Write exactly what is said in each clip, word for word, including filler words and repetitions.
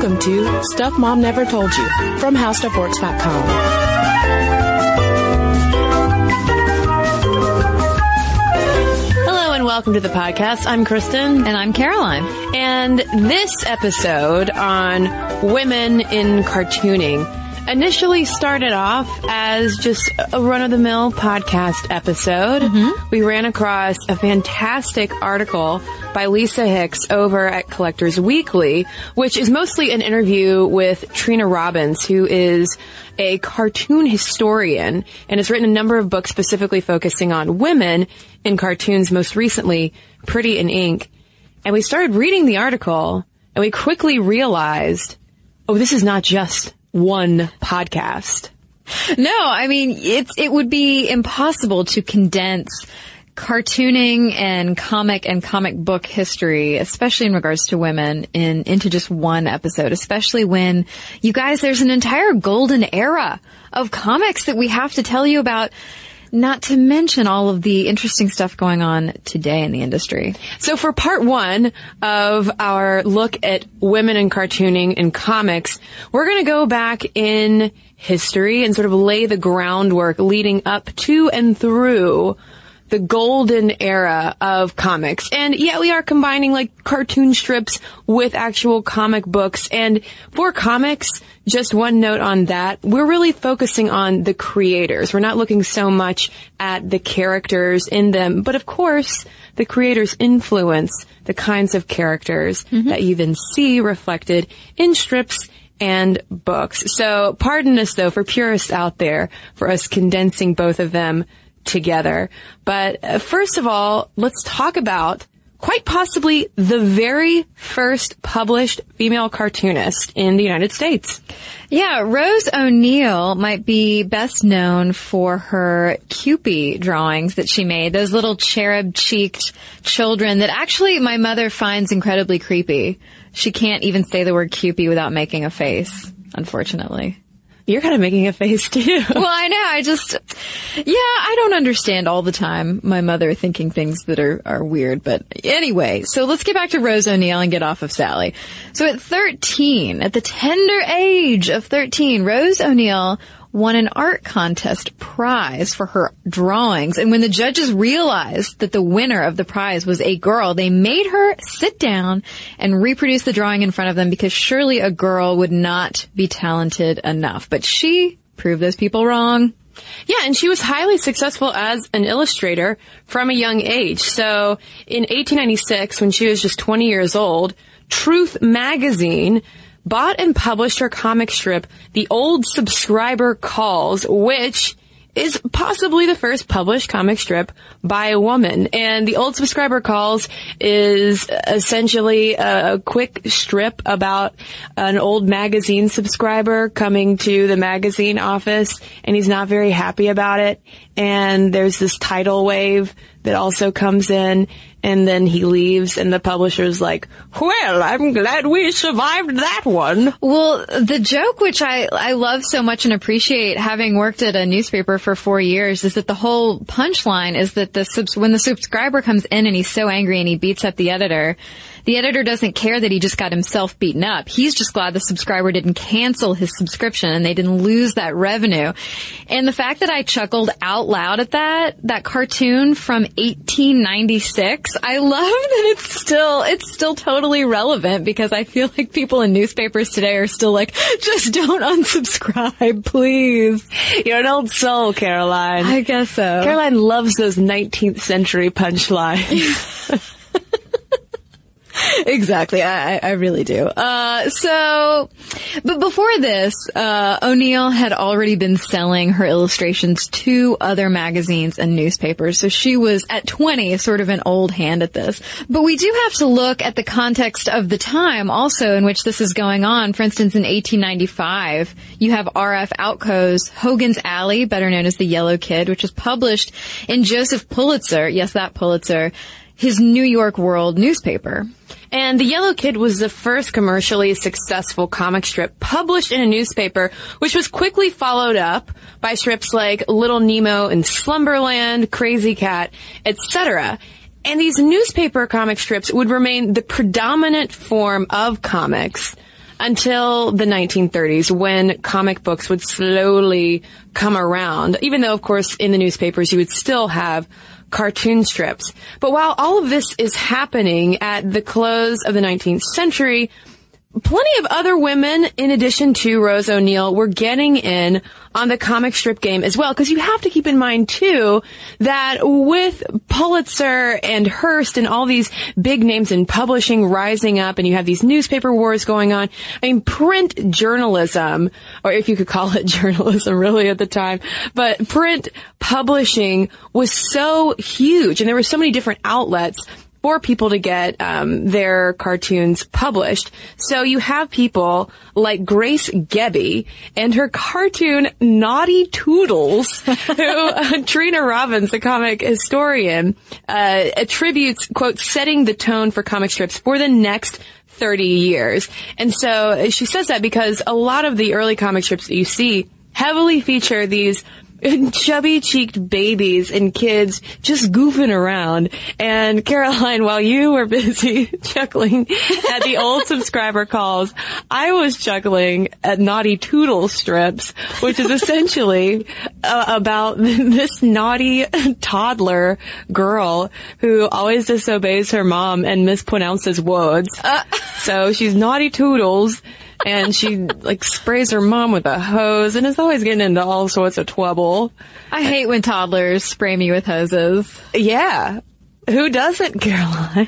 Welcome to Stuff Mom Never Told You from How Stuff Works dot com. Hello and welcome to the podcast. I'm Kristen. And I'm Caroline. And this episode on women in cartooning initially started off as just a run-of-the-mill podcast episode. Mm-hmm. We ran across a fantastic article by Lisa Hicks over at Collectors Weekly, which is mostly an interview with Trina Robbins, who is a cartoon historian and has written a number of books specifically focusing on women in cartoons, most recently Pretty in Ink. And we started reading the article, and we quickly realized, oh, this is not just one podcast. No, I mean, it's, it would be impossible to condense cartooning and comic and comic book history, especially in regards to women, in into just one episode, especially when, you guys, there's an entire golden era of comics that we have to tell you about, not to mention all of the interesting stuff going on today in the industry. So for part one of our look at women in cartooning and comics, we're going to go back in history and sort of lay the groundwork leading up to and through the golden era of comics. And yeah, we are combining like cartoon strips with actual comic books. And for comics, just one note on that, we're really focusing on the creators. We're not looking so much at the characters in them, but of course, the creators influence the kinds of characters mm-hmm. that you then see reflected in strips and books. So pardon us though for purists out there for us condensing both of them together. But uh, first of all, let's talk about quite possibly the very first published female cartoonist in the United States. Yeah, Rose O'Neal might be best known for her Kewpie drawings that she made, those little cherub-cheeked children that actually my mother finds incredibly creepy. She can't even say the word Kewpie without making a face, unfortunately. You're kind of making a face, too. Well, I know. I just, yeah, I don't understand all the time my mother thinking things that are, are weird. But anyway, so let's get back to Rose O'Neal and get off of Sally. So at thirteen, at the tender age of thirteen, Rose O'Neal won an art contest prize for her drawings. And when the judges realized that the winner of the prize was a girl, they made her sit down and reproduce the drawing in front of them because surely a girl would not be talented enough. But she proved those people wrong. Yeah, and she was highly successful as an illustrator from a young age. So in eighteen ninety-six, when she was just twenty years old, Truth magazine bought and published her comic strip, The Old Subscriber Calls, which is possibly the first published comic strip by a woman. And The Old Subscriber Calls is essentially a quick strip about an old magazine subscriber coming to the magazine office, and he's not very happy about it. And there's this tidal wave that also comes in, and then he leaves, and the publisher's like, well, I'm glad we survived that one. Well, the joke, which I, I love so much and appreciate, having worked at a newspaper for four years, is that the whole punchline is that the subs- when the subscriber comes in and he's so angry and he beats up the editor, the editor doesn't care that he just got himself beaten up. He's just glad the subscriber didn't cancel his subscription and they didn't lose that revenue. And the fact that I chuckled out loud at that, that cartoon from eighteen ninety-six, I love that it's still, it's still totally relevant because I feel like people in newspapers today are still like, just don't unsubscribe, please. You're an old soul, Caroline. I guess so. Caroline loves those nineteenth century punchlines. Exactly. I, I really do. Uh, so, but before this, uh, O'Neal had already been selling her illustrations to other magazines and newspapers. So she was at twenty sort of an old hand at this. But we do have to look at the context of the time also in which this is going on. For instance, in eighteen ninety-five, you have R F Outco's Hogan's Alley, better known as The Yellow Kid, which was published in Joseph Pulitzer, yes, that Pulitzer, his New York World newspaper. And The Yellow Kid was the first commercially successful comic strip published in a newspaper, which was quickly followed up by strips like Little Nemo and Slumberland, Crazy Cat, et cetera. And these newspaper comic strips would remain the predominant form of comics until the nineteen thirties when comic books would slowly come around, even though, of course, in the newspapers you would still have cartoon strips. But while all of this is happening at the close of the nineteenth century, plenty of other women, in addition to Rose O'Neal, were getting in on the comic strip game as well. Because you have to keep in mind, too, that with Pulitzer and Hearst and all these big names in publishing rising up, and you have these newspaper wars going on, I mean, print journalism, or if you could call it journalism really at the time, but print publishing was so huge, and there were so many different outlets for people to get um, their cartoons published. So you have people like Grace Gebby and her cartoon Naughty Toodles, who uh, Trina Robbins, the comic historian, uh, attributes, quote, setting the tone for comic strips for the next thirty years. And so she says that because a lot of the early comic strips that you see heavily feature these chubby-cheeked babies and kids just goofing around. And Caroline, while you were busy chuckling at the old subscriber calls, I was chuckling at Naughty Toodle strips, which is essentially uh, about this naughty toddler girl who always disobeys her mom and mispronounces words. Uh, so she's Naughty Toodles. And she, like, sprays her mom with a hose and is always getting into all sorts of trouble. I hate when toddlers spray me with hoses. Yeah. Who doesn't, Caroline?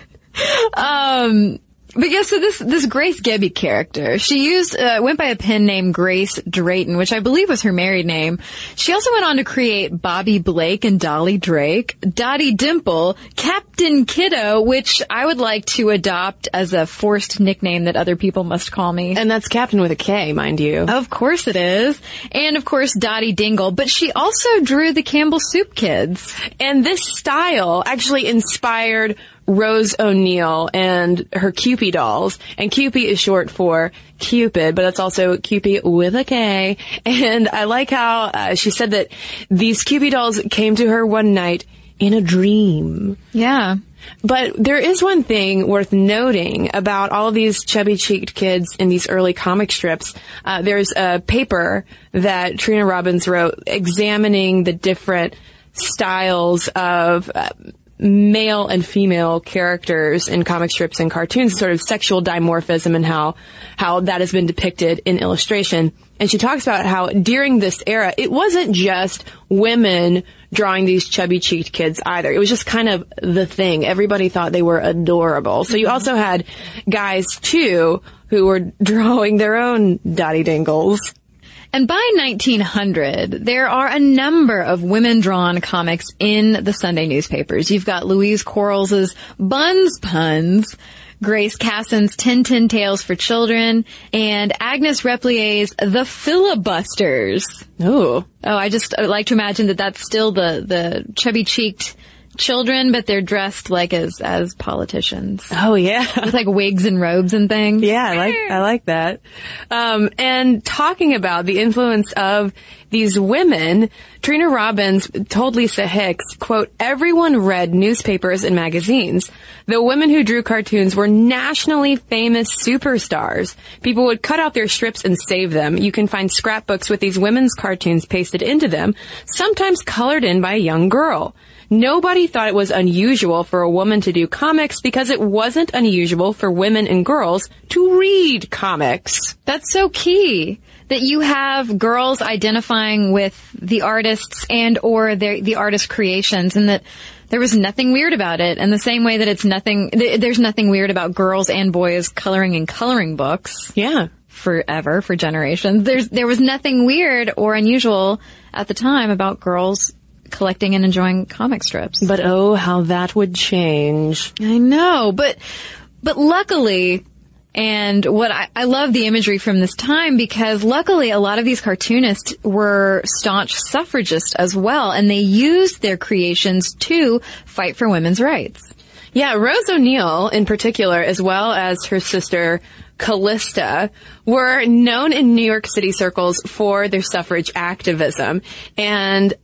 um... But yeah, so this, this Grace Gebby character, she used, uh, went by a pen name Grace Drayton, which I believe was her married name. She also went on to create Bobby Blake and Dolly Drake, Dottie Dimple, Captain Kiddo, which I would like to adopt as a forced nickname that other people must call me. And that's Captain with a K, mind you. Of course it is. And of course Dottie Dingle, but she also drew the Campbell Soup Kids. And this style actually inspired Rose O'Neal and her Kewpie dolls. And Kewpie is short for Cupid, but that's also Kewpie with a K. And I like how uh, she said that these Kewpie dolls came to her one night in a dream. Yeah. But there is one thing worth noting about all of these chubby-cheeked kids in these early comic strips. Uh, there's a paper that Trina Robbins wrote examining the different styles of uh, male and female characters in comic strips and cartoons, sort of sexual dimorphism and how, how that has been depicted in illustration. And she talks about how during this era, it wasn't just women drawing these chubby-cheeked kids either. It was just kind of the thing. Everybody thought they were adorable. So you also had guys, too, who were drawing their own Dottie Dingles. And by nineteen hundred, there are a number of women-drawn comics in the Sunday newspapers. You've got Louise Quarles's Buns Puns, Grace Cassin's Tintin Tales for Children, and Agnes Replier's The Filibusters. Oh. Oh, I just I like to imagine that that's still the, the chubby-cheeked children, but they're dressed like as, as politicians. Oh, yeah. With like wigs and robes and things. Yeah, I like, I like that. Um, and talking about the influence of these women, Trina Robbins told Lisa Hicks, quote, everyone read newspapers and magazines. The women who drew cartoons were nationally famous superstars. People would cut out their strips and save them. You can find scrapbooks with these women's cartoons pasted into them, sometimes colored in by a young girl. Nobody thought it was unusual for a woman to do comics because it wasn't unusual for women and girls to read comics. That's so key. That you have girls identifying with the artists and or their, the artist creations, and that there was nothing weird about it. And the same way that it's nothing, th- there's nothing weird about girls and boys coloring in coloring books. Yeah. Forever, for generations. There's, there was nothing weird or unusual at the time about girls collecting and enjoying comic strips. But oh, how that would change. I know, but, but luckily, and what I, I love the imagery from this time because luckily a lot of these cartoonists were staunch suffragists as well, and they used their creations to fight for women's rights. Yeah, Rose O'Neal in particular, as well as her sister Callista, were known in New York City circles for their suffrage activism. And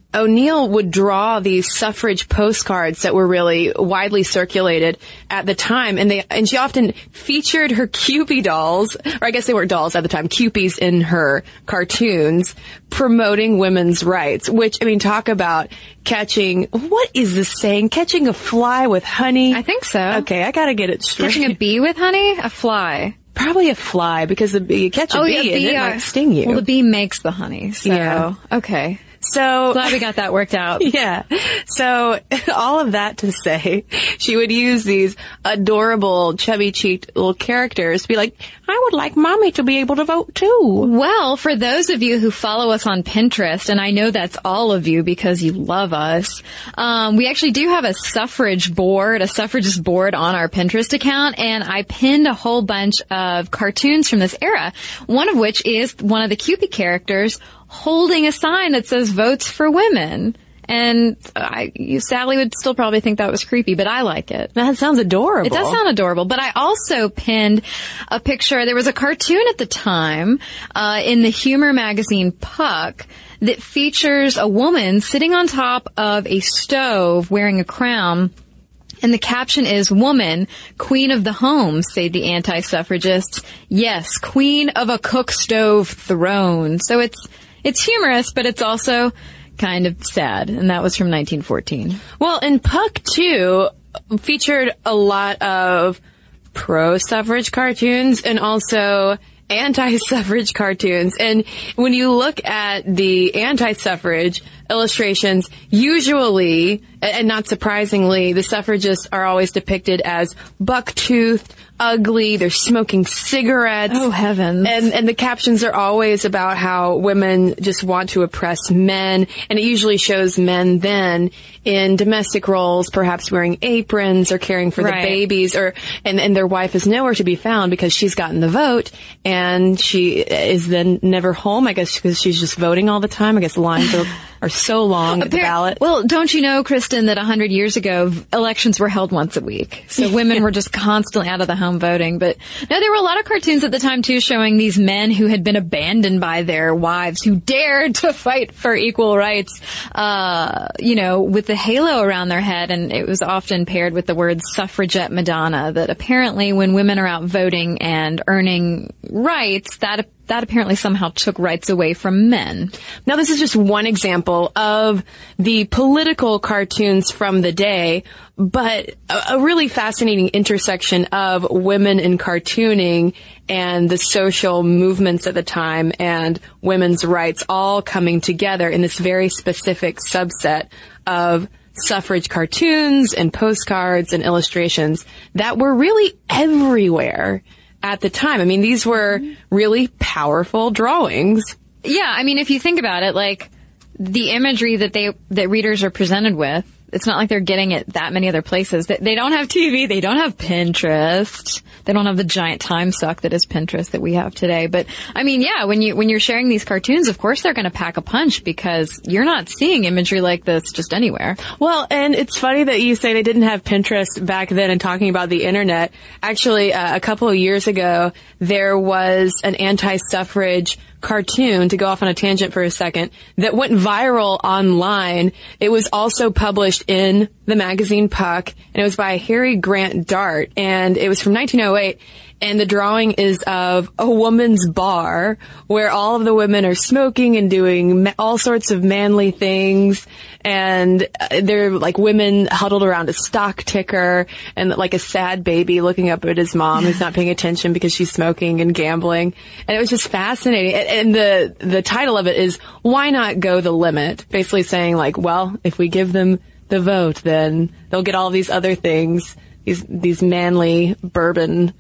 O'Neill would draw these suffrage postcards that were really widely circulated at the time, and they and she often featured her Kewpie dolls, or I guess they weren't dolls at the time, Kewpies in her cartoons, promoting women's rights. Which, I mean, talk about catching, what is this saying? Catching a fly with honey? I think so. Okay, I gotta get it straight. Catching a bee with honey? A fly. Probably a fly, because the bee, you catch a oh, bee yeah, and bee it are, might sting you. Well, the bee makes the honey, so, yeah. Okay. So glad we got that worked out. Yeah. So all of that to say, she would use these adorable, chubby-cheeked little characters to be like, I would like mommy to be able to vote too. Well, for those of you who follow us on Pinterest, and I know that's all of you because you love us, um, we actually do have a suffrage board, a suffragist board on our Pinterest account, and I pinned a whole bunch of cartoons from this era, one of which is one of the Kewpie characters holding a sign that says votes for women. And I, you, Sally would still probably think that was creepy, but I like it. That sounds adorable. It does sound adorable, but I also pinned a picture. There was a cartoon at the time, uh, in the humor magazine Puck that features a woman sitting on top of a stove wearing a crown. And the caption is, "Woman, queen of the home, say the anti-suffragists. Yes, queen of a cook stove throne." So it's, it's humorous, but it's also kind of sad. And that was from nineteen fourteen. Well, and Puck, too, featured a lot of pro-suffrage cartoons and also anti-suffrage cartoons. And when you look at the anti-suffrage illustrations, usually, and not surprisingly, the suffragists are always depicted as buck-toothed, ugly, they're smoking cigarettes. Oh, heavens. And, and the captions are always about how women just want to oppress men, and it usually shows men then in domestic roles, perhaps wearing aprons or caring for right. the babies, or, and, and their wife is nowhere to be found because she's gotten the vote, and she is then never home, I guess, because she's just voting all the time. I guess the lines are, are so long at the ballot. Well, don't you know, Kristen, that a hundred years ago, elections were held once a week. So women yeah. were just constantly out of the home voting. But no, there were a lot of cartoons at the time, too, showing these men who had been abandoned by their wives, who dared to fight for equal rights, uh, you know, with the halo around their head. And it was often paired with the word suffragette Madonna, that apparently when women are out voting and earning rights, that that apparently somehow took rights away from men. Now, this is just one example of the political cartoons from the day, but a, a really fascinating intersection of women in cartooning and the social movements at the time and women's rights all coming together in this very specific subset of suffrage cartoons and postcards and illustrations that were really everywhere at the time. I mean, these were really powerful drawings. Yeah, I mean, if you think about it, like, the imagery that they, that readers are presented with, it's not like they're getting it that many other places. They, they don't have T V, they don't have Pinterest, they don't have the giant time suck that is Pinterest that we have today. But, I mean, yeah, when you, when you're sharing these cartoons, of course they're gonna pack a punch because you're not seeing imagery like this just anywhere. Well, and it's funny that you say they didn't have Pinterest back then and talking about the internet. Actually, uh, a couple of years ago, there was an anti-suffrage cartoon, to go off on a tangent for a second, that went viral online. It was also published in the magazine Puck, and it was by Harry Grant Dart, and it was from nineteen oh eight. And the drawing is of a woman's bar where all of the women are smoking and doing ma- all sorts of manly things. And they're like women huddled around a stock ticker and like a sad baby looking up at his mom who's not paying attention because she's smoking and gambling. And it was just fascinating. And the, the title of it is, "Why Not Go the Limit?" Basically saying like, well, if we give them the vote, then they'll get all these other things, these, these manly bourbon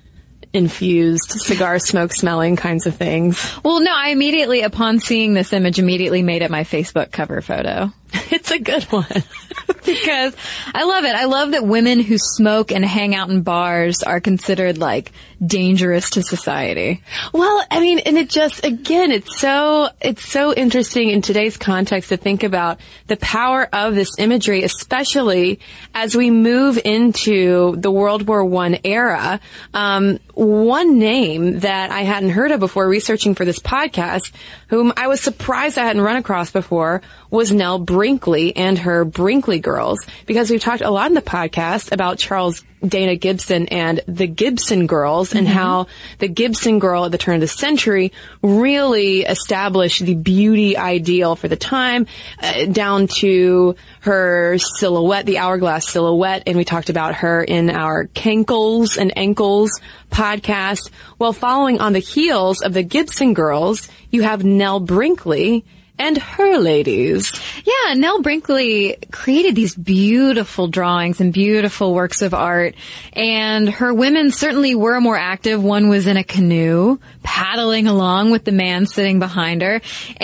infused cigar smoke smelling kinds of things. Well, no, I immediately, upon seeing this image, immediately made it my Facebook cover photo. It's a good one. Because I love it. I love that women who smoke and hang out in bars are considered, like, dangerous to society. Well, I mean, and it just, again, it's so, it's so interesting in today's context to think about the power of this imagery, especially as we move into the World War One era. Um, one name that I hadn't heard of before researching for this podcast, whom I was surprised I hadn't run across before, was Nell Brinkley. Brinkley and her Brinkley Girls, because we've talked a lot in the podcast about Charles Dana Gibson and the Gibson Girls, and mm-hmm. how the Gibson girl at the turn of the century really established the beauty ideal for the time, uh, down to her silhouette, the hourglass silhouette. And we talked about her in our Cankles and Ankles podcast. Well, following on the heels of the Gibson Girls, you have Nell Brinkley and her ladies. Yeah, Nell Brinkley created these beautiful drawings and beautiful works of art, and her women certainly were more active. One was in a canoe, paddling along with the man sitting behind her,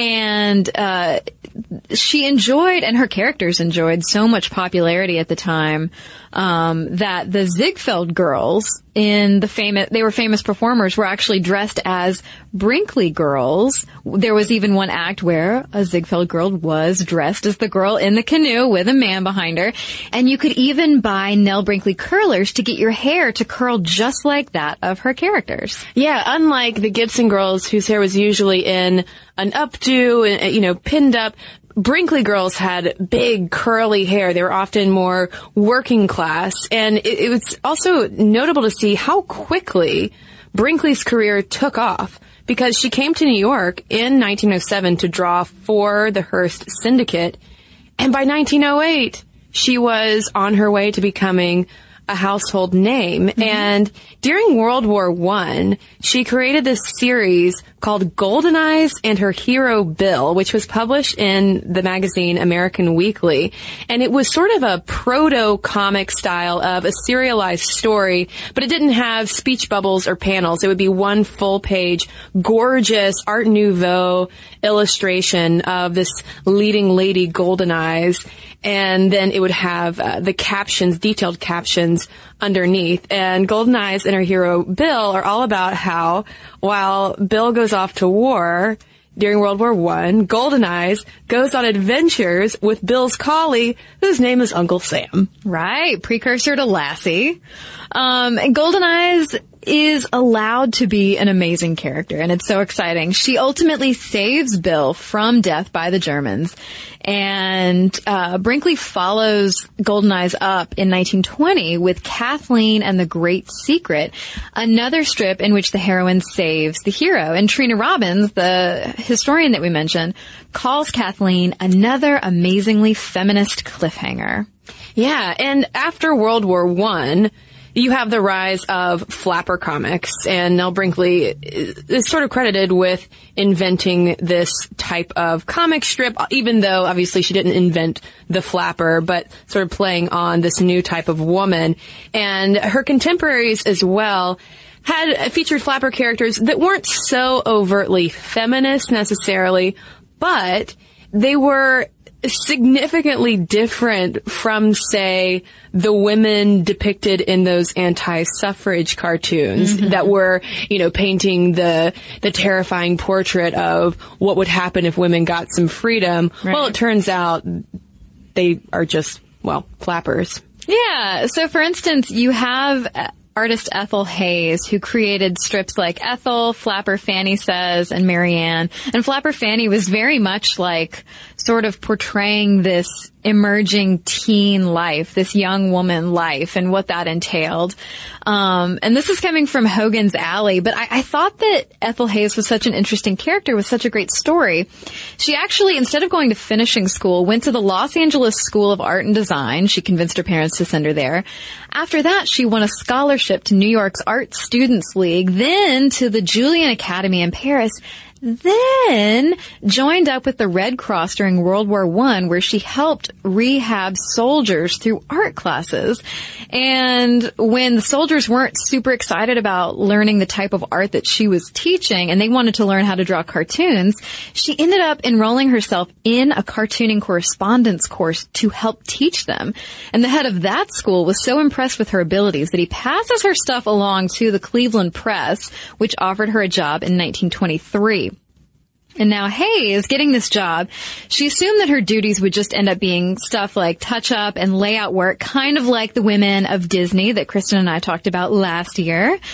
and uh she enjoyed, and her characters enjoyed, so much popularity at the time um that the Ziegfeld girls, in the famous, they were famous performers, were actually dressed as Brinkley girls. There was even one act where a Ziegfeld girl was dressed as the girl in the canoe with a man behind her. And you could even buy Nell Brinkley curlers to get your hair to curl just like that of her characters. Yeah, unlike the Gibson Girls, whose hair was usually in an updo, you know, pinned up, Brinkley girls had big curly hair. They were often more working class. And it, it was also notable to see how quickly Brinkley's career took off, because she came to New York in nineteen oh seven to draw for the Hearst Syndicate. And by nineteen oh eight, she was on her way to becoming a household name. Mm-hmm. And during World War One, she created this series called Golden Eyes and Her Hero Bill, which was published in the magazine American Weekly. And it was sort of a proto-comic style of a serialized story, but it didn't have speech bubbles or panels. It would be one full-page, gorgeous Art Nouveau illustration of this leading lady, Golden Eyes. And then it would have uh, the captions, detailed captions underneath. And Golden Eyes and Her Hero Bill are all about how, while Bill goes off to war during World War One, Golden Eyes goes on adventures with Bill's collie, whose name is Uncle Sam. Right, precursor to Lassie. Um, and Golden Eyes is allowed to be an amazing character, and it's so exciting. She ultimately saves Bill from death by the Germans, and uh Brinkley follows Golden Eyes up in nineteen twenty with Kathleen and the Great Secret, another strip in which the heroine saves the hero. And Trina Robbins, the historian that we mentioned, calls Kathleen another amazingly feminist cliffhanger. Yeah, and after World War One, you have the rise of flapper comics, and Nell Brinkley is sort of credited with inventing this type of comic strip, even though obviously she didn't invent the flapper, but sort of playing on this new type of woman. And her contemporaries as well had featured flapper characters that weren't so overtly feminist necessarily, but they were significantly different from, say, the women depicted in those anti-suffrage cartoons mm-hmm. that were, you know, painting the the terrifying portrait of what would happen if women got some freedom. Right. Well, it turns out they are just, well, flappers. Yeah. So, for instance, you have artist Ethel Hayes, who created strips like Ethel, Flapper Fanny Says, and Marianne. And Flapper Fanny was very much like sort of portraying this emerging teen life, this young woman life, and what that entailed. Um, and this is coming from Hogan's Alley, but I, I thought that Ethel Hayes was such an interesting character with such a great story. She actually, instead of going to finishing school, went to the Los Angeles School of Art and Design. She convinced her parents to send her there. After that, she won a scholarship to New York's Art Students League, then to the Julian Academy in Paris, then joined up with the Red Cross during World War One, where she helped rehab soldiers through art classes. And when the soldiers weren't super excited about learning the type of art that she was teaching, and they wanted to learn how to draw cartoons, she ended up enrolling herself in a cartooning correspondence course to help teach them. And the head of that school was so impressed with her abilities that he passes her stuff along to the Cleveland Press, which offered her a job in nineteen twenty-three. And now Hayes, getting this job, she assumed that her duties would just end up being stuff like touch-up and layout work, kind of like the women of Disney that Kristen and I talked about last year.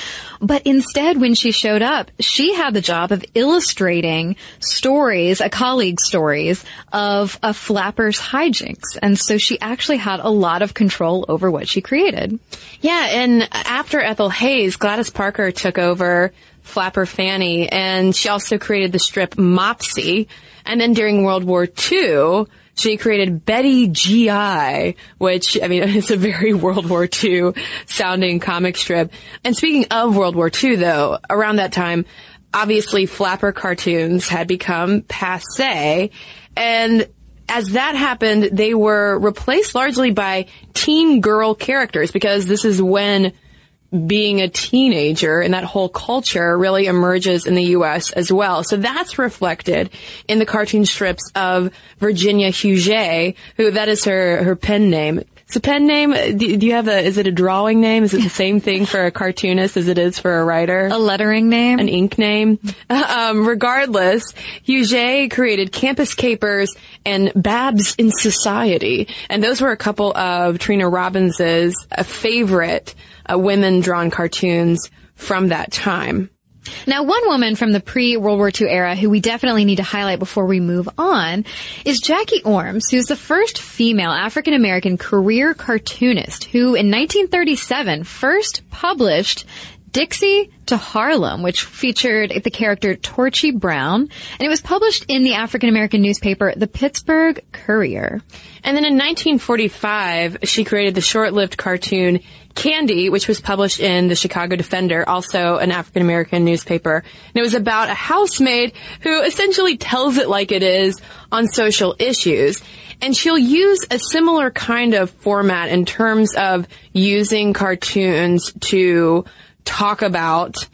But instead, when she showed up, she had the job of illustrating stories, a colleague's stories, of a flapper's hijinks. And so she actually had a lot of control over what she created. Yeah, and after Ethel Hayes, Gladys Parker took over Flapper Fanny, and she also created the strip Mopsy. And then during World War Two, she created Betty G I, which, I mean, it's a very World War Two sounding comic strip. And speaking of World War Two, though, around that time, obviously flapper cartoons had become passé. And as that happened, they were replaced largely by teen girl characters, because this is when being a teenager and that whole culture really emerges in the U S as well. So that's reflected in the cartoon strips of Virginia Huget, who, that is her, her pen name. It's a pen name. Do, do you have a, is it a drawing name? Is it the same thing for a cartoonist as it is for a writer? A lettering name? An ink name? Um, regardless, Huget created Campus Capers and Babs in Society. And those were a couple of Trina Robbins's uh, favorite uh, women-drawn cartoons from that time. Now, one woman from the pre-World War Two era who we definitely need to highlight before we move on is Jackie Orms, who's the first female African-American career cartoonist who in nineteen thirty-seven first published Dixie to Harlem, which featured the character Torchy Brown, and it was published in the African-American newspaper, the Pittsburgh Courier. And then in nineteen forty-five, she created the short-lived cartoon Candy, which was published in the Chicago Defender, also an African-American newspaper. And it was about a housemaid who essentially tells it like it is on social issues. And she'll use a similar kind of format in terms of using cartoons to talk about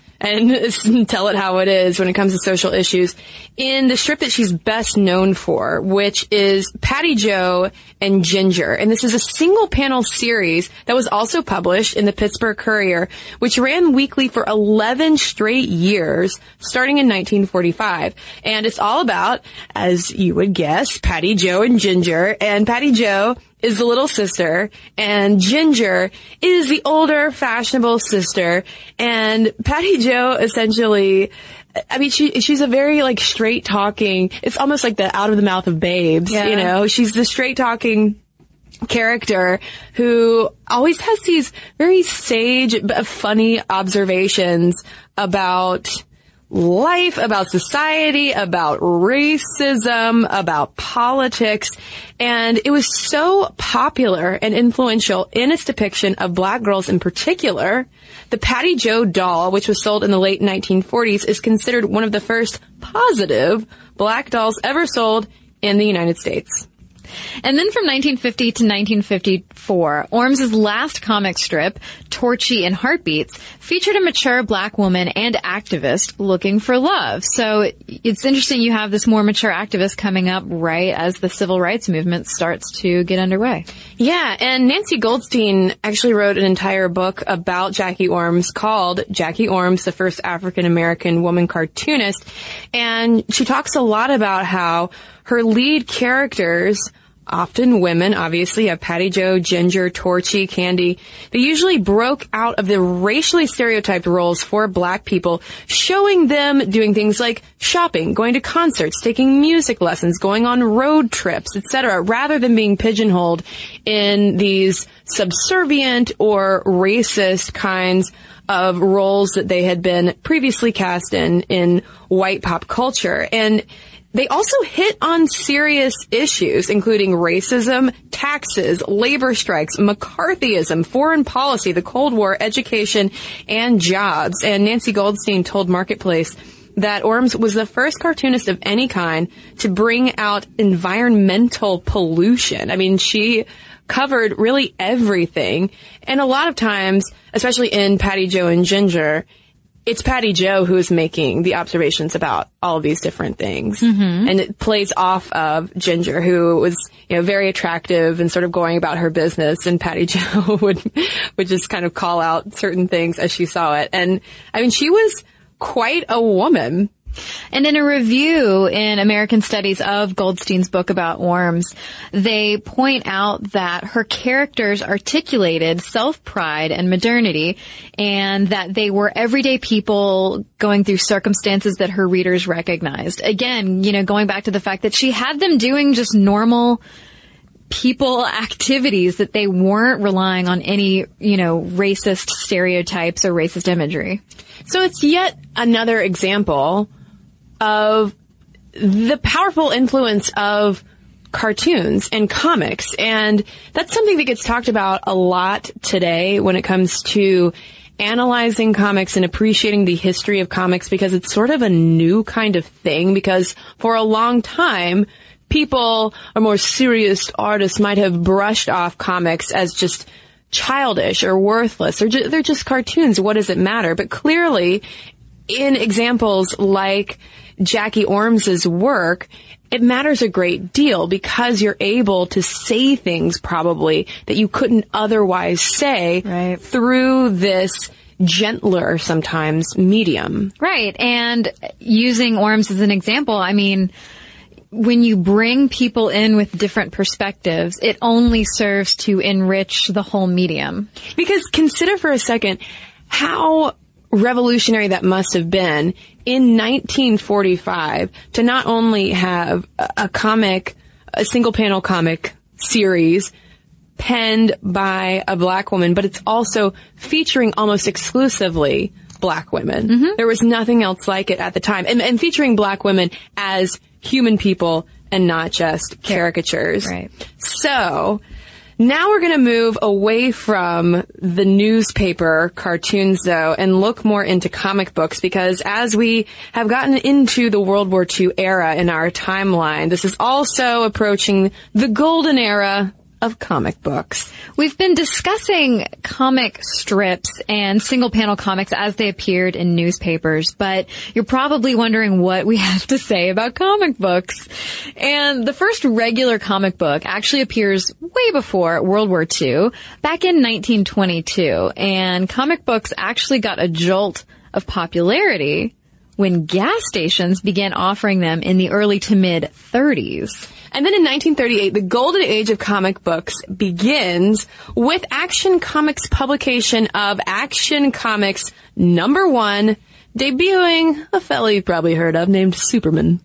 and tell it how it is when it comes to social issues in the strip that she's best known for, which is Patty Jo and Ginger. And this is a single panel series that was also published in the Pittsburgh Courier, which ran weekly for eleven straight years, starting in nineteen forty-five. And it's all about, as you would guess, Patty Jo and Ginger. And Patty Jo is the little sister, and Ginger is the older, fashionable sister. And Patty Jo essentially, I mean, she she's a very, like, straight-talking, it's almost like the out of the mouth of babes, yeah. You know? She's the straight-talking character who always has these very sage, but funny observations about life, about society, about racism, about politics. And it was so popular and influential in its depiction of black girls in particular. The Patty Jo doll, which was sold in the late nineteen forties, is considered one of the first positive black dolls ever sold in the United States. And then from nineteen fifty to nineteen fifty-four, Orms's last comic strip, Torchy and Heartbeats, featured a mature black woman and activist looking for love. So it's interesting you have this more mature activist coming up right as the civil rights movement starts to get underway. Yeah, and Nancy Goldstein actually wrote an entire book about Jackie Orms called Jackie Orms, the First African-American Woman Cartoonist. And she talks a lot about how her lead characters, often women, obviously, you have Patty Jo, Ginger, Torchy, Candy. They usually broke out of the racially stereotyped roles for black people, showing them doing things like shopping, going to concerts, taking music lessons, going on road trips, et cetera, rather than being pigeonholed in these subservient or racist kinds of roles that they had been previously cast in, in white pop culture. And they also hit on serious issues, including racism, taxes, labor strikes, McCarthyism, foreign policy, the Cold War, education, and jobs. And Nancy Goldstein told Marketplace that Orms was the first cartoonist of any kind to bring out environmental pollution. I mean, she covered really everything. And a lot of times, especially in Patty Jo and Ginger, it's Patty Jo who is making the observations about all of these different things. Mm-hmm. And it plays off of Ginger, who was, you know, very attractive and sort of going about her business. And Patty Jo would, would just kind of call out certain things as she saw it. And I mean, she was quite a woman. And in a review in American Studies of Goldstein's book about worms, they point out that her characters articulated self-pride and modernity, and that they were everyday people going through circumstances that her readers recognized. Again, you know, going back to the fact that she had them doing just normal people activities, that they weren't relying on any, you know, racist stereotypes or racist imagery. So it's yet another example of the powerful influence of cartoons and comics. And that's something that gets talked about a lot today when it comes to analyzing comics and appreciating the history of comics, because it's sort of a new kind of thing, because for a long time, people or more serious artists might have brushed off comics as just childish or worthless, or ju- they're just cartoons. What does it matter? But clearly, in examples like Jackie Orms's work, it matters a great deal, because you're able to say things probably that you couldn't otherwise say right. through this gentler, sometimes, medium. Right. And using Orms as an example, I mean, when you bring people in with different perspectives, it only serves to enrich the whole medium. Because consider for a second how revolutionary that must have been in nineteen forty-five to not only have a, a comic, a single panel comic series penned by a black woman, but it's also featuring almost exclusively black women. Mm-hmm. There was nothing else like it at the time. And, and featuring black women as human people and not just caricatures. Right. So now we're going to move away from the newspaper cartoons, though, and look more into comic books, because as we have gotten into the World War Two era in our timeline, this is also approaching the golden era of comic books. We've been discussing comic strips and single-panel comics as they appeared in newspapers, but you're probably wondering what we have to say about comic books. And the first regular comic book actually appears way before World War Two, back in nineteen twenty-two, and comic books actually got a jolt of popularity when gas stations began offering them in the early to mid thirties. And then in nineteen thirty-eight, the golden age of comic books begins with Action Comics' publication of Action Comics number one, debuting a fellow you've probably heard of named Superman.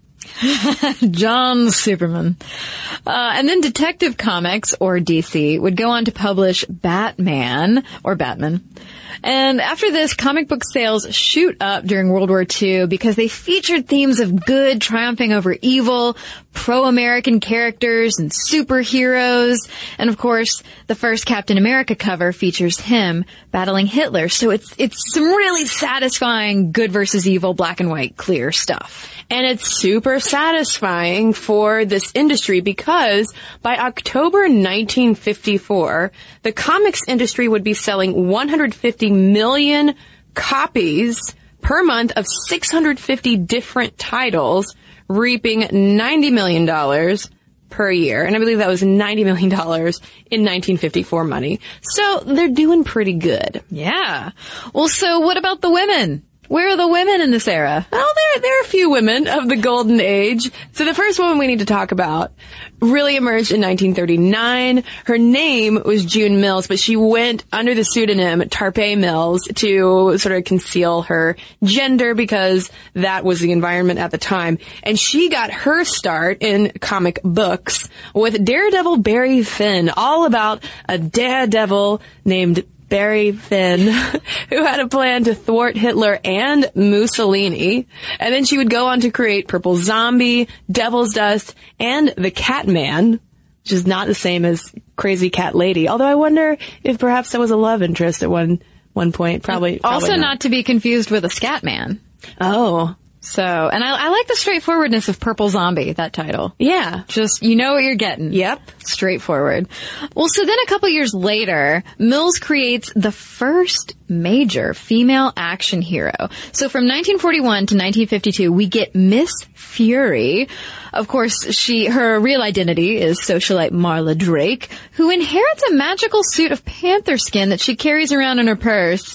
John Superman. Uh, and then Detective Comics, or D C, would go on to publish Batman, or Batman. And after this, comic book sales shoot up during World War Two because they featured themes of good triumphing over evil, pro-American characters, and superheroes. And of course, the first Captain America cover features him battling Hitler. So it's it's some really satisfying good versus evil, black and white, clear stuff. And it's super satisfying for this industry because by October nineteen fifty-four, the comics industry would be selling one hundred fifty million copies per month of six hundred fifty different titles, reaping ninety million dollars per year. And I believe that was ninety million dollars in nineteen fifty-four money. So they're doing pretty good. Yeah. Well, so what about the women? Where are the women in this era? Well, there, there are a few women of the golden age. So the first woman we need to talk about really emerged in nineteen thirty-nine. Her name was June Mills, but she went under the pseudonym Tarpey Mills to sort of conceal her gender because that was the environment at the time. And she got her start in comic books with Daredevil Barry Finn, all about a daredevil named Barry Finn, who had a plan to thwart Hitler and Mussolini. And then she would go on to create Purple Zombie, Devil's Dust, and the Catman, which is not the same as Crazy Cat Lady. Although I wonder if perhaps that was a love interest at one one point. Probably. probably also not. not to be confused with a Scatman. Oh. So, and I, I like the straightforwardness of Purple Zombie, that title. Yeah. Just, you know what you're getting. Yep. Straightforward. Well, so then a couple years later, Mills creates the first major female action hero. So from nineteen forty-one to nineteen fifty-two, we get Miss Fury. Of course, she, her real identity is socialite Marla Drake, who inherits a magical suit of panther skin that she carries around in her purse.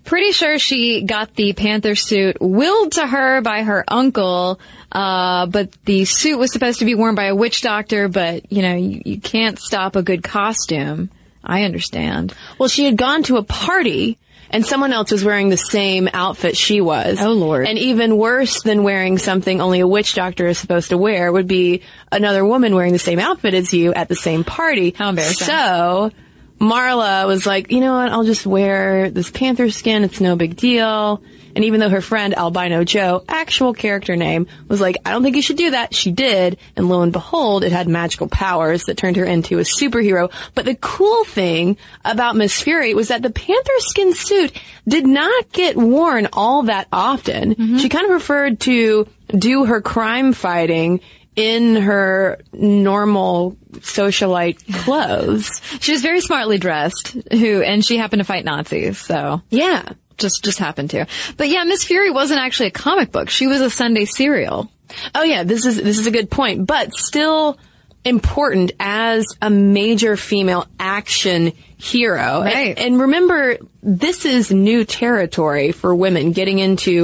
Pretty sure she got the Panther suit willed to her by her uncle, uh, but the suit was supposed to be worn by a witch doctor, but, you know, you, you can't stop a good costume. I understand. Well, she had gone to a party, and someone else was wearing the same outfit she was. Oh, Lord. And even worse than wearing something only a witch doctor is supposed to wear would be another woman wearing the same outfit as you at the same party. How embarrassing. So Marla was like, you know what, I'll just wear this panther skin. It's no big deal. And even though her friend Albino Joe, actual character name, was like, I don't think you should do that, she did. And lo and behold, it had magical powers that turned her into a superhero. But the cool thing about Miss Fury was that the panther skin suit did not get worn all that often. Mm-hmm. She kind of preferred to do her crime fighting in her normal socialite clothes. She was very smartly dressed, who, and she happened to fight Nazis, so. Yeah. Just, just happened to. But yeah, Miss Fury wasn't actually a comic book. She was a Sunday serial. Oh yeah, this is, this is a good point, but still important as a major female action hero. Right. And, and remember, this is new territory for women getting into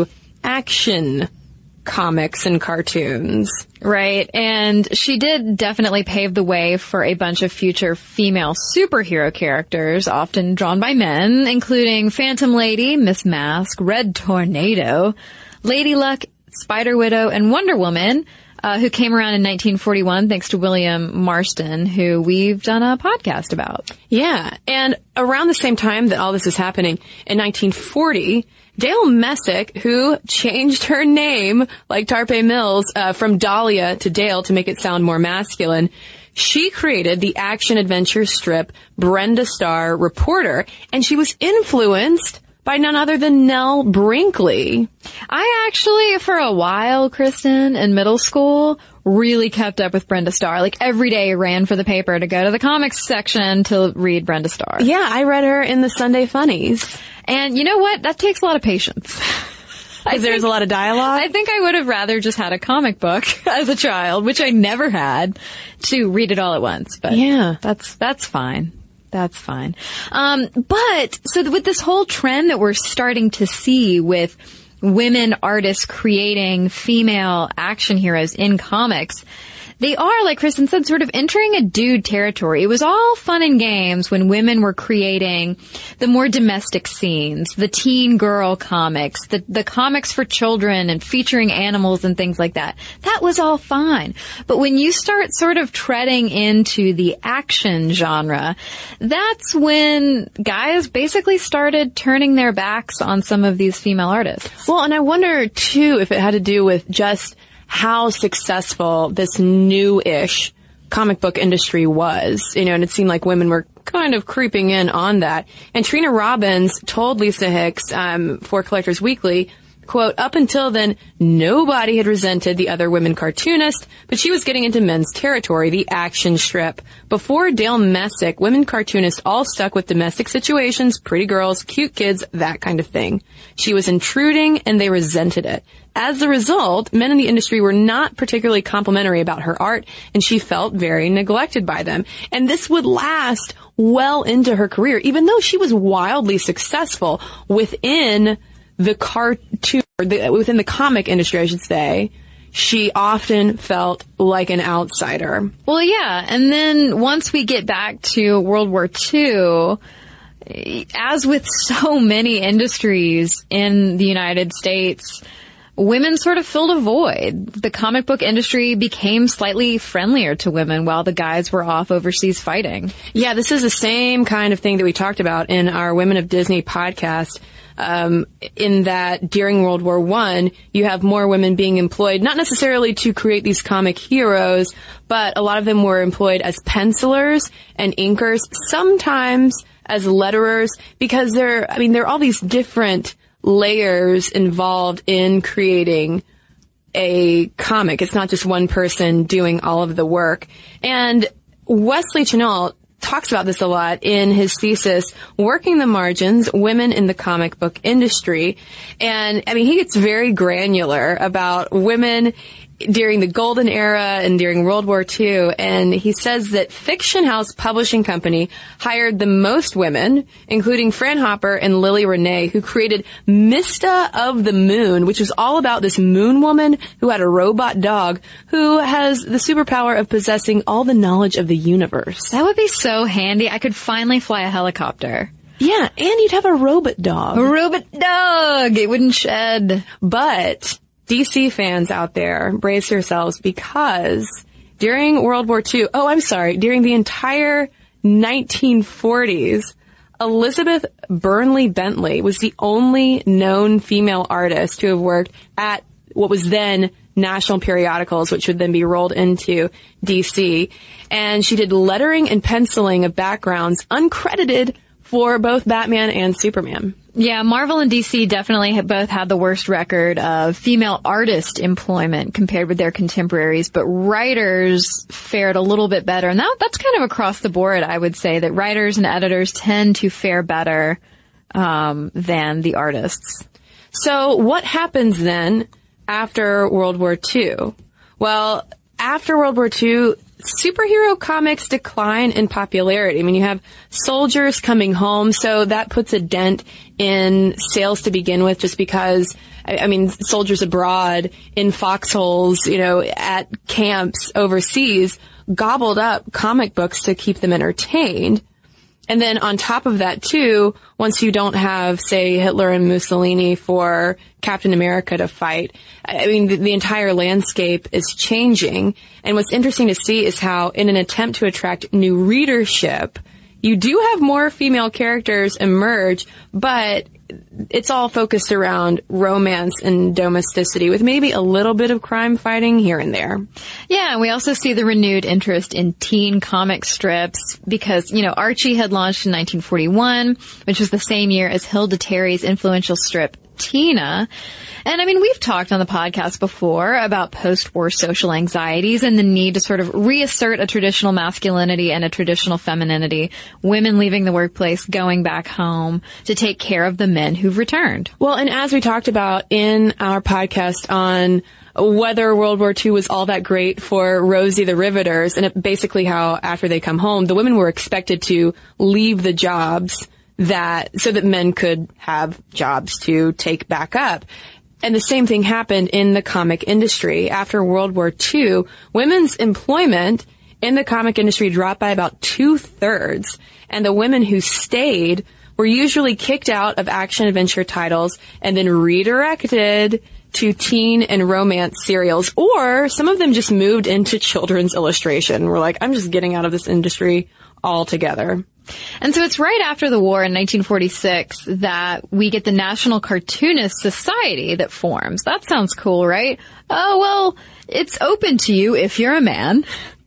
action comics and cartoons. Right. And she did definitely pave the way for a bunch of future female superhero characters, often drawn by men, including Phantom Lady, Miss Mask, Red Tornado, Lady Luck, Spider Widow, and Wonder Woman, uh, who came around in nineteen forty-one thanks to William Marston, who we've done a podcast about. Yeah. And around the same time that all this is happening, in nineteen forty, Dale Messick, who changed her name, like Tarpe Mills, uh, from Dahlia to Dale to make it sound more masculine, she created the action-adventure strip Brenda Starr Reporter, and she was influenced by none other than Nell Brinkley. I actually, for a while, Kristen, in middle school, really kept up with Brenda Starr. Like, every day ran for the paper to go to the comics section to read Brenda Starr. Yeah, I read her in the Sunday Funnies. And you know what? That takes a lot of patience. Because there's a lot of dialogue? I think I would have rather just had a comic book as a child, which I never had, to read it all at once. But yeah, that's, that's fine. That's fine. Um, but, so with this whole trend that we're starting to see with women artists creating female action heroes in comics, they are, like Kristen said, sort of entering a dude territory. It was all fun and games when women were creating the more domestic scenes, the teen girl comics, the, the comics for children and featuring animals and things like that. That was all fine. But when you start sort of treading into the action genre, that's when guys basically started turning their backs on some of these female artists. Well, and I wonder, too, if it had to do with just how successful this new-ish comic book industry was, you know, and it seemed like women were kind of creeping in on that. And Trina Robbins told Lisa Hicks, um, for Collectors Weekly, quote, up until then, nobody had resented the other women cartoonist, but she was getting into men's territory, the action strip. Before Dale Messick, women cartoonists all stuck with domestic situations, pretty girls, cute kids, that kind of thing. She was intruding, and they resented it. As a result, men in the industry were not particularly complimentary about her art, and she felt very neglected by them. And this would last well into her career, even though she was wildly successful within the cartoon, or the, within the comic industry, I should say. She often felt like an outsider. Well, yeah, and then once we get back to World War Two, as with so many industries in the United States, women sort of filled a void. The comic book industry became slightly friendlier to women while the guys were off overseas fighting. Yeah, this is the same kind of thing that we talked about in our Women of Disney podcast. Um, in that during World War One, you have more women being employed, not necessarily to create these comic heroes, but a lot of them were employed as pencilers and inkers, sometimes as letterers, because there, I mean, there are all these different layers involved in creating a comic. It's not just one person doing all of the work. And Wesley Chenault talks about this a lot in his thesis, Working the Margins, Women in the Comic Book Industry. And, I mean, he gets very granular about women during the Golden Era and during World War Two. And he says that Fiction House Publishing Company hired the most women, including Fran Hopper and Lily Renee, who created Mista of the Moon, which was all about this moon woman who had a robot dog who has the superpower of possessing all the knowledge of the universe. That would be so handy. I could finally fly a helicopter. Yeah, and you'd have a robot dog. A robot dog! It wouldn't shed. But D C fans out there, brace yourselves, because during World War Two, oh, I'm sorry, during the entire nineteen forties, Elizabeth Burnley Bentley was the only known female artist to have worked at what was then National Periodicals, which would then be rolled into D C. And she did lettering and penciling of backgrounds uncredited for both Batman and Superman. Yeah, Marvel and D C definitely have both had the worst record of female artist employment compared with their contemporaries, but writers fared a little bit better. And that, that's kind of across the board, I would say, that writers and editors tend to fare better um, than the artists. So what happens then after World War Two? Well, after World War Two, superhero comics decline in popularity. I mean, you have soldiers coming home, so that puts a dent in sales to begin with, just because, I, I mean, soldiers abroad in foxholes, you know, at camps overseas, gobbled up comic books to keep them entertained. And then on top of that, too, once you don't have, say, Hitler and Mussolini for Captain America to fight, I mean, the, the entire landscape is changing. And what's interesting to see is how, in an attempt to attract new readership, you do have more female characters emerge, but it's all focused around romance and domesticity, with maybe a little bit of crime fighting here and there. Yeah, and we also see the renewed interest in teen comic strips because, you know, Archie had launched in nineteen forty-one, which was the same year as Hilda Terry's influential strip Tina. And I mean, we've talked on the podcast before about post-war social anxieties and the need to sort of reassert a traditional masculinity and a traditional femininity. Women leaving the workplace, going back home to take care of the men who've returned. Well, and as we talked about in our podcast on whether World War Two was all that great for Rosie the Riveters, and it, basically how after they come home, the women were expected to leave the jobs that so that men could have jobs to take back up. And the same thing happened in the comic industry. After World War Two, women's employment in the comic industry dropped by about two-thirds, and the women who stayed were usually kicked out of action-adventure titles and then redirected to teen and romance serials, or some of them just moved into children's illustration. We're like, I'm just getting out of this industry altogether. And so it's right after the war in nineteen forty-six that we get the National Cartoonist Society that forms. That sounds cool, right? Oh, well, it's open to you if you're a man.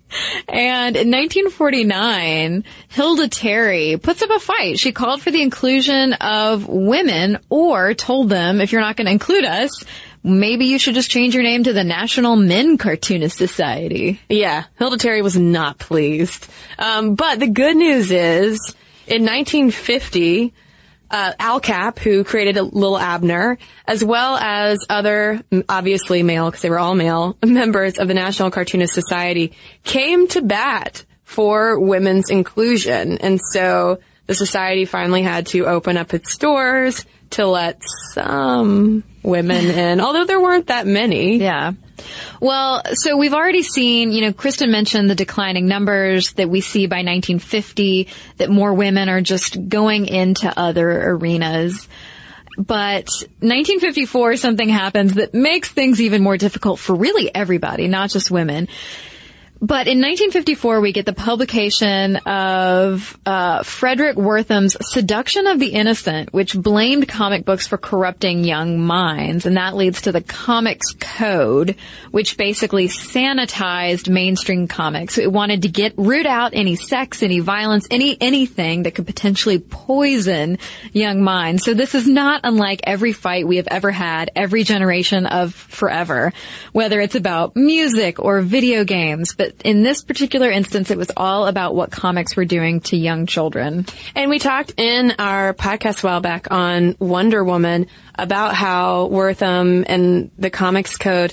And in nineteen forty-nine, Hilda Terry puts up a fight. She called for the inclusion of women, or told them, if you're not going to include us, maybe you should just change your name to the National Men Cartoonist Society. Yeah, Hilda Terry was not pleased. Um, but the good news is, in nineteen fifty, uh, Al Cap, who created Lil Abner, as well as other, obviously male, because they were all male, members of the National Cartoonist Society, came to bat for women's inclusion. And so the society finally had to open up its doors to let some women in, although there weren't that many. Yeah. Well, so we've already seen, you know, Kristen mentioned the declining numbers that we see by nineteen fifty, that more women are just going into other arenas. But nineteen fifty-four, something happens that makes things even more difficult for really everybody, not just women. But in nineteen fifty-four, we get the publication of uh Frederick Wortham's Seduction of the Innocent, which blamed comic books for corrupting young minds. And that leads to the Comics Code, which basically sanitized mainstream comics. It wanted to get root out any sex, any violence, any anything that could potentially poison young minds. So this is not unlike every fight we have ever had, every generation of forever, whether it's about music or video games. But in this particular instance, it was all about what comics were doing to young children. And we talked in our podcast a while back on Wonder Woman about how Wortham and the Comics Code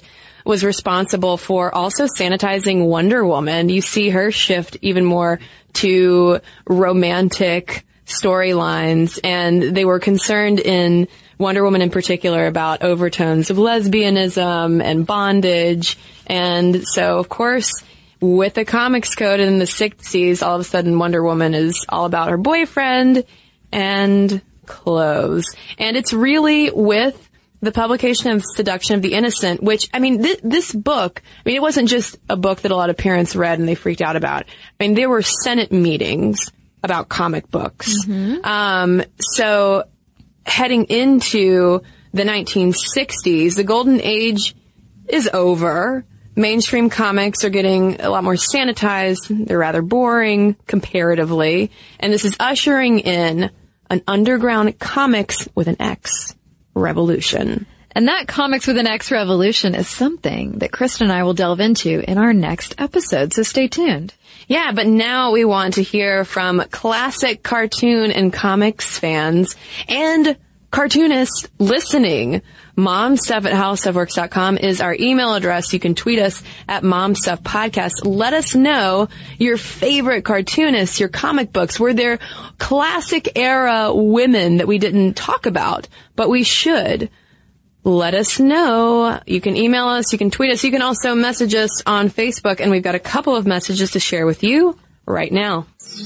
was responsible for also sanitizing Wonder Woman. You see her shift even more to romantic storylines, and they were concerned in Wonder Woman in particular about overtones of lesbianism and bondage. And so, of course, with the comics code in the sixties, all of a sudden Wonder Woman is all about her boyfriend and clothes. And it's really with the publication of Seduction of the Innocent, which, I mean, th- this book, I mean, it wasn't just a book that a lot of parents read and they freaked out about. I mean, there were Senate meetings about comic books. Mm-hmm. Um, so heading into the nineteen sixties, the golden age is over. Mainstream comics are getting a lot more sanitized. They're rather boring comparatively. And this is ushering in an underground comics with an X revolution. And that comics with an X revolution is something that Krista and I will delve into in our next episode, so stay tuned. Yeah, but now we want to hear from classic cartoon and comics fans and cartoonists listening. Momstuff at how stuff works dot com is our email address. You can tweet us at momstuffpodcast. Let us know your favorite cartoonists, your comic books. Were there classic era women that we didn't talk about, but we should? Let us know. You can email us. You can tweet us. You can also message us on Facebook. And we've got a couple of messages to share with you right now.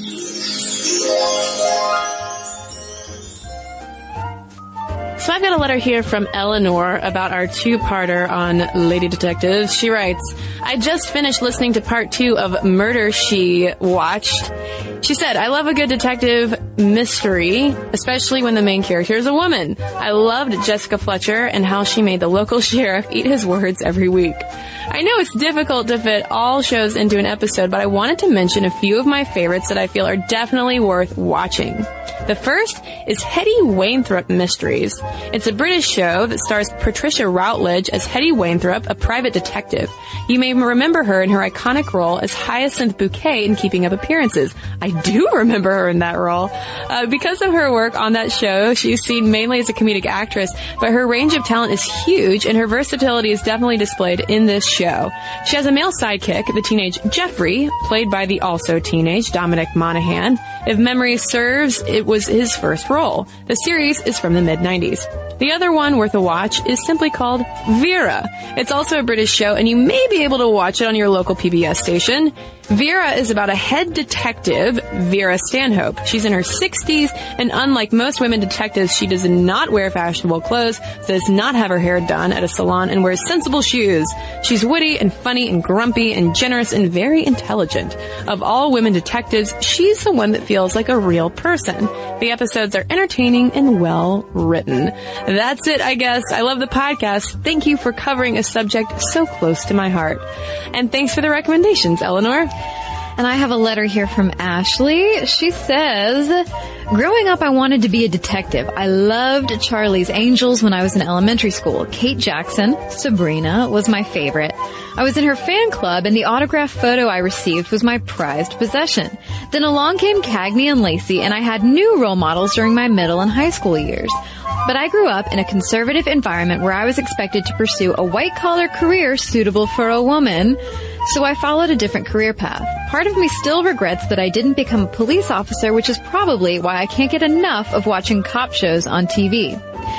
So I've got a letter here from Eleanor about our two-parter on Lady Detectives. She writes, I just finished listening to part two of Murder, She Watched. She said, I love a good detective mystery, especially when the main character is a woman. I loved Jessica Fletcher and how she made the local sheriff eat his words every week. I know it's difficult to fit all shows into an episode, but I wanted to mention a few of my favorites that I feel are definitely worth watching. The first is Hetty Wainthrope Mysteries. It's a British show that stars Patricia Routledge as Hetty Wainthrope, a private detective. You may remember her in her iconic role as Hyacinth Bouquet in Keeping Up Appearances. I do remember her in that role. Uh, because of her work on that show, she's seen mainly as a comedic actress, but her range of talent is huge, and her versatility is definitely displayed in this show. She has a male sidekick, the teenage Jeffrey, played by the also teenage Dominic Monaghan. If memory serves, it was his first role. The series is from the mid nineties. The other one worth a watch is simply called Vera. It's also a British show, and you may be able to watch it on your local P B S station. Vera is about a head detective, Vera Stanhope. She's in her sixties, and unlike most women detectives, she does not wear fashionable clothes, does not have her hair done at a salon, and wears sensible shoes. She's witty and funny and grumpy and generous and very intelligent. Of all women detectives, she's the one that feels like a real person. The episodes are entertaining and well written. That's it, I guess. I love the podcast. Thank you for covering a subject so close to my heart. And thanks for the recommendations, Eleanor. And I have a letter here from Ashley. She says, growing up, I wanted to be a detective. I loved Charlie's Angels when I was in elementary school. Kate Jackson, Sabrina, was my favorite. I was in her fan club, and the autographed photo I received was my prized possession. Then along came Cagney and Lacey, and I had new role models during my middle and high school years. But I grew up in a conservative environment where I was expected to pursue a white-collar career suitable for a woman, so I followed a different career path. Part of me still regrets that I didn't become a police officer, which is probably why I can't get enough of watching cop shows on T V.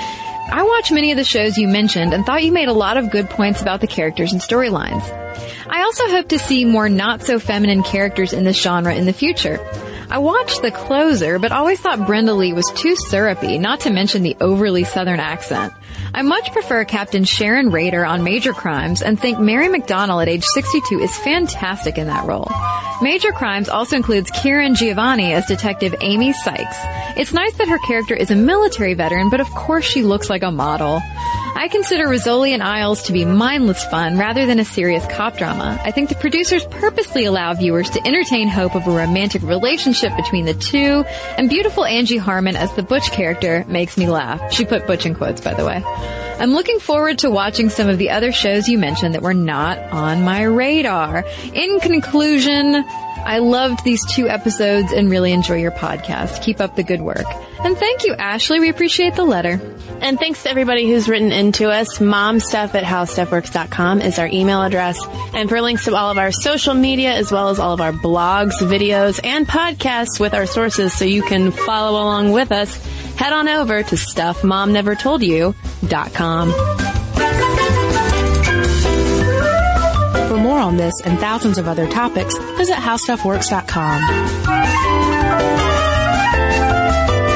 I watched many of the shows you mentioned and thought you made a lot of good points about the characters and storylines. I also hope to see more not-so-feminine characters in this genre in the future. I watched The Closer, but always thought Brenda Lee was too syrupy, not to mention the overly southern accent. I much prefer Captain Sharon Rader on Major Crimes and think Mary McDonnell at age sixty-two is fantastic in that role. Major Crimes also includes Kieran Giovanni as Detective Amy Sykes. It's nice that her character is a military veteran, but of course she looks like a model. I consider Rizzoli and Isles to be mindless fun rather than a serious cop drama. I think the producers purposely allow viewers to entertain hope of a romantic relationship between the two, and beautiful Angie Harmon as the Butch character makes me laugh. She put Butch in quotes, by the way. I'm looking forward to watching some of the other shows you mentioned that were not on my radar. In conclusion, I loved these two episodes and really enjoy your podcast. Keep up the good work. And thank you, Ashley. We appreciate the letter. And thanks to everybody who's written into us. momstuff at howstuffworks dot com is our email address. And for links to all of our social media, as well as all of our blogs, videos, and podcasts with our sources so you can follow along with us, head on over to stuff mom never told you dot com. For more on this and thousands of other topics, visit how stuff works dot com.